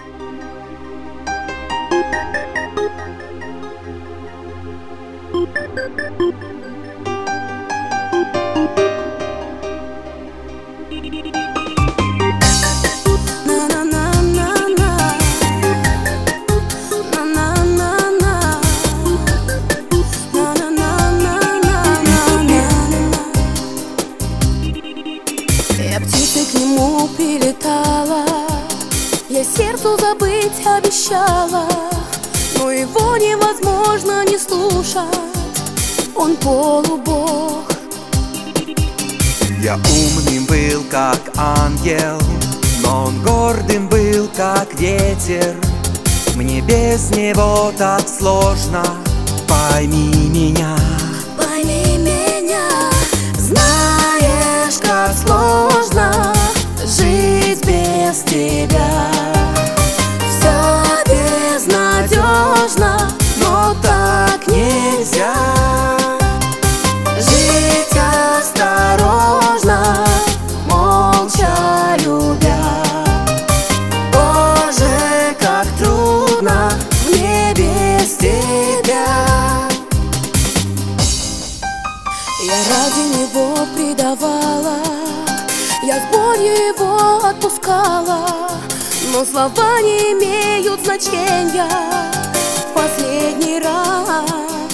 Я птицей к нему прилетала, я сердцу забыть обещала, но его невозможно не слушать, он полубог. Я умным был, как ангел, но он гордым был, как ветер. Мне без него так сложно, пойми меня. Пойми меня, знаешь, как сложно жить без тебя. Все безнадежно, но так нельзя. Жить осторожно, молча любя. Боже, как трудно мне без тебя. Я ради него предавала, я с болью его отпускала, но слова не имеют значения в последний раз.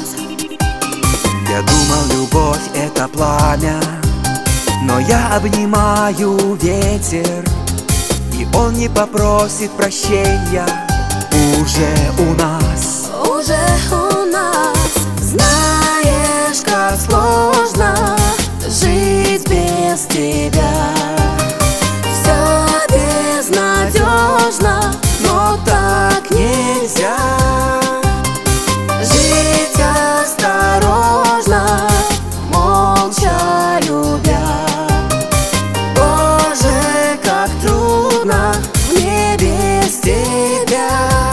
Я думал, любовь — это пламя, но я обнимаю ветер, и он не попросит прощения. Уже у нас знаешь, как сложно жить без тебя. Все безнадежно, но так нельзя. Жить осторожно, молча любя. Боже, как трудно мне без тебя.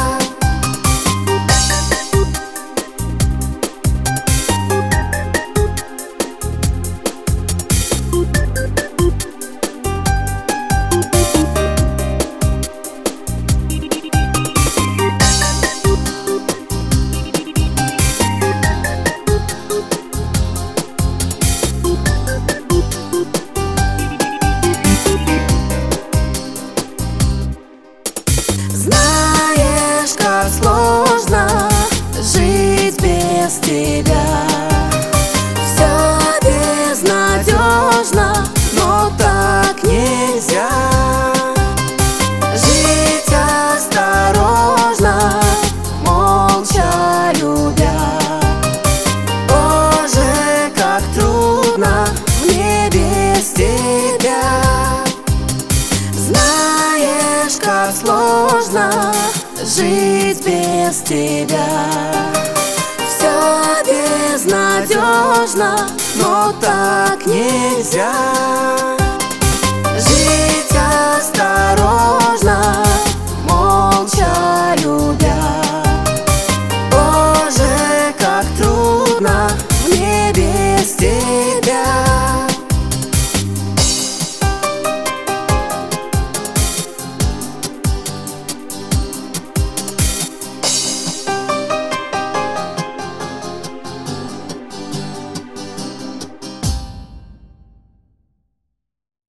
Знаешь, как сложно жить без тебя. Все безнадежно, но так нельзя. Жить осторожно, молча любя. Боже, как трудно мне без тебя. Знаешь, как сложно жить без тебя. Все безнадежно, но так нельзя.